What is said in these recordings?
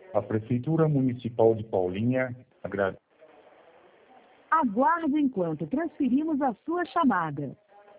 A Prefeitura Municipal de Paulínia agradece. Aguarde enquanto transferimos a sua chamada.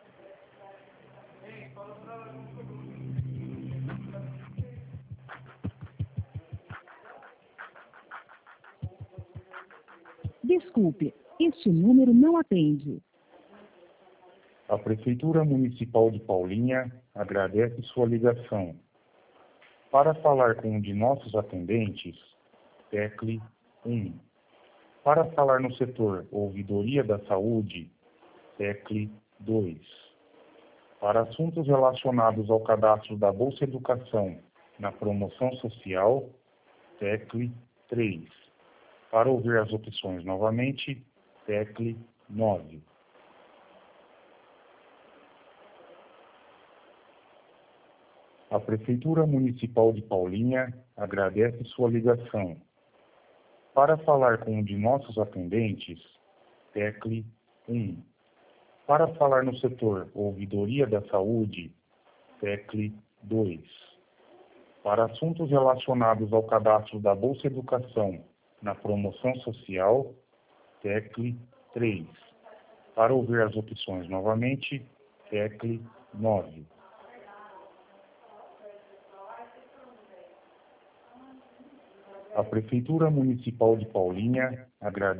Desculpe, este número não atende. A Prefeitura Municipal de Paulínia agradece sua ligação. Para falar com um de nossos atendentes, tecle 1. Para falar no setor Ouvidoria da Saúde, tecle 2. Para assuntos relacionados ao cadastro da Bolsa Educação na promoção social, tecle 3. Para ouvir as opções novamente, tecle 9. A Prefeitura Municipal de Paulínia agradece sua ligação. Para falar com um de nossos atendentes, tecle 1. Para falar no setor Ouvidoria da Saúde, tecle 2. Para assuntos relacionados ao cadastro da Bolsa Educação na promoção social, tecle 3. Para ouvir as opções novamente, tecle 9. A Prefeitura Municipal de Paulínia agradece